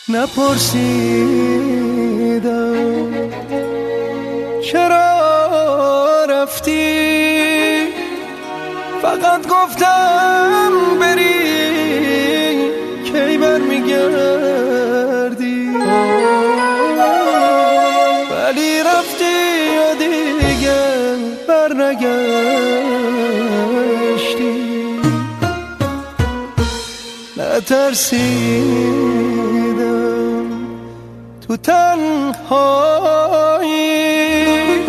نپرسیدم چرا رفتی، فقط گفتم بری کی برمیگردی، ولی رفتی و دیگه برنگشتی. نترسیدم تو تنهایی،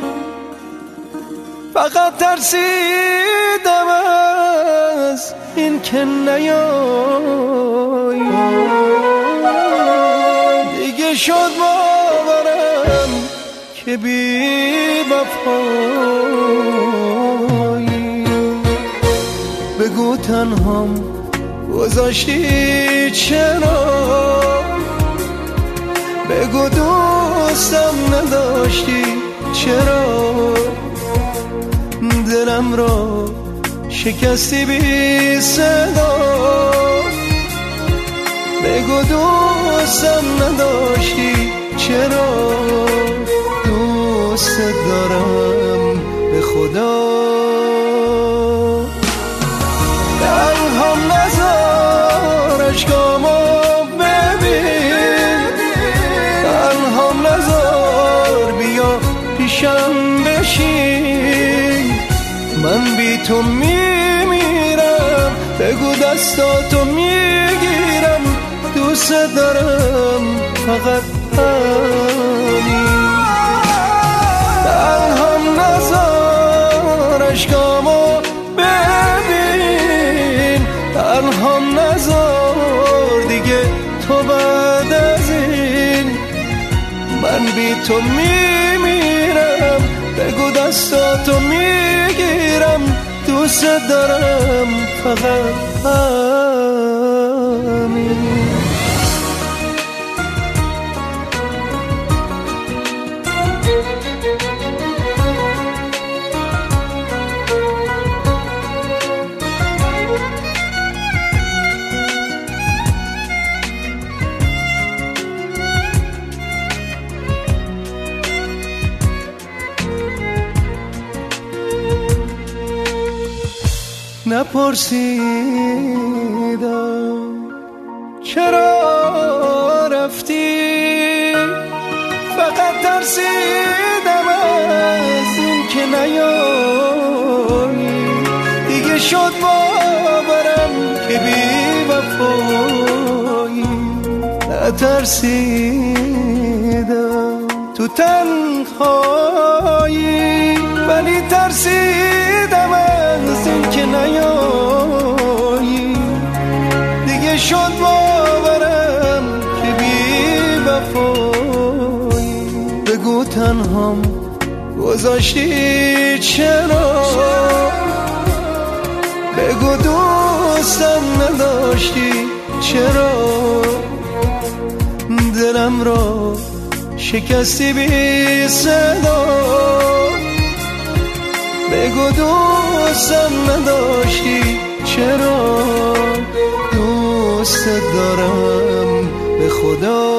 فقط ترسیدم از این که نیایی. دیگه شد باورم که بی وفایی. بگو تنهام گذاشتی چرا، بگو دوستم نداشتی چرا، دلم را شکستی بی صدا. بگو دوستم نداشتی چرا، دوست دارم به خدا. تنهام نذار اشکامو ببین، تنهام نذار بیا پیشم بشین. من بی تو میمیرم، بگو دستاتو میگیرم، دوست دارم فقط همین. تنهام نذار اشکامو ببین، تنهام نذار دیگه تو بعد از این. من بی تو میمیرم، بگو دستاتو میگیرم، دوست دارم فقط همین. نپرسیدم چرا رفتی، فقط ترسیدم از این که نیایی. دیگه شد باورم که بی وفایی. نترسیدم تو تنهایی، ولی ترسیدم از این که نیایی. دیگه شد باورم که بی وفایی. بگو تنهام گذاشتی چرا، بگو دوستم نداشتی چرا، دلم را شکستی بی صدا. بگو دوستم نداشتی چرا، دوست دارم به خدا.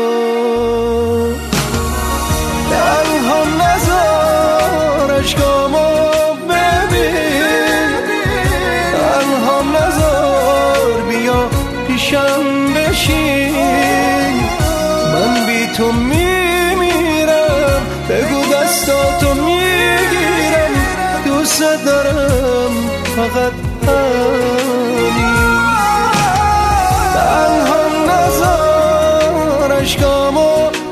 تنهام نذار اشکامو ببین، تنهام نذار بیا پیشم بشین. من بی تو میمیرم، بگو دستاتو میگیرم، دوست دارم فقط همین. تنهام نذار اشکامو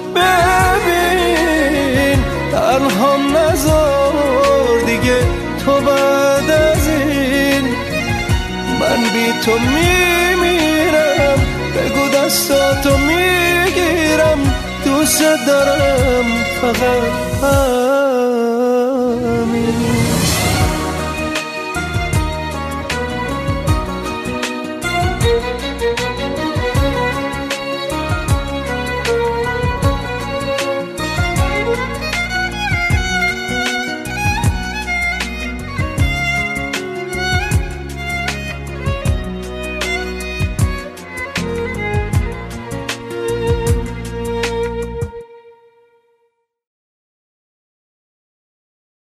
ببین، تنهام نذار دیگه تو بعد از این. من بی تو میمیرم، بگو دستاتو میگیرم، دوست دارم فقط